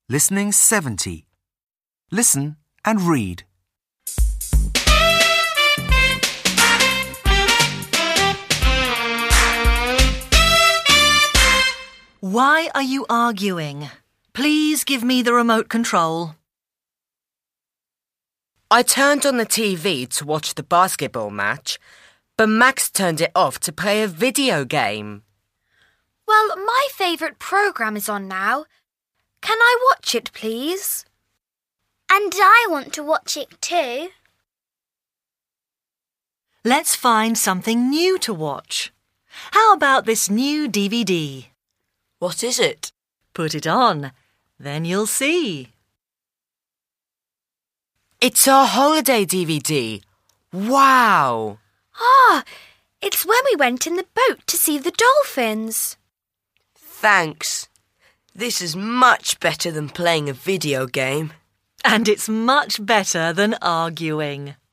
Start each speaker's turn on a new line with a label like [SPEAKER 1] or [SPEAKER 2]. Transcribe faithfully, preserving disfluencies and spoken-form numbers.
[SPEAKER 1] Listening seventy. Listen and read.
[SPEAKER 2] Why are you arguing? Please give me the remote control.
[SPEAKER 3] I turned on the T V to watch the basketball match, but Max turned it off to play a video game.
[SPEAKER 4] Well, my favourite programme is on now. Can I watch it, please?
[SPEAKER 5] And I want to watch it too.
[SPEAKER 2] Let's find something new to watch. How about this new D V D?
[SPEAKER 3] What is it?
[SPEAKER 2] Put it on, then you'll see.
[SPEAKER 3] It's our holiday D V D. Wow!
[SPEAKER 4] Ah, it's when we went in the boat to see the dolphins.
[SPEAKER 3] Thanks. This is much better than playing a video game.
[SPEAKER 2] And it's much better than arguing.